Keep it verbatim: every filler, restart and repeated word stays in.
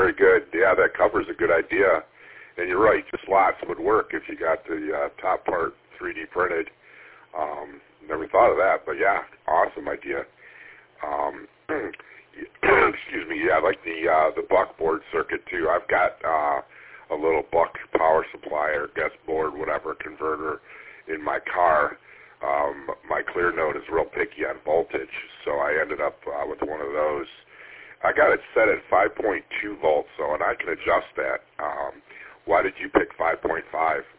very good. Yeah, that cover's a good idea. And you're right, just slots would work if you got the uh, top part three D printed. Um, never thought of that, but yeah, awesome idea. Um, excuse me. Yeah, I like the uh, the buck board circuit too. I've got uh, a little buck power supply or guest board, whatever, converter in my car. Um, my Clearnote is real picky on voltage, so I ended up uh, with one of those. I got it set at five point two volts, so and I can adjust that. Um, why did you pick five point five?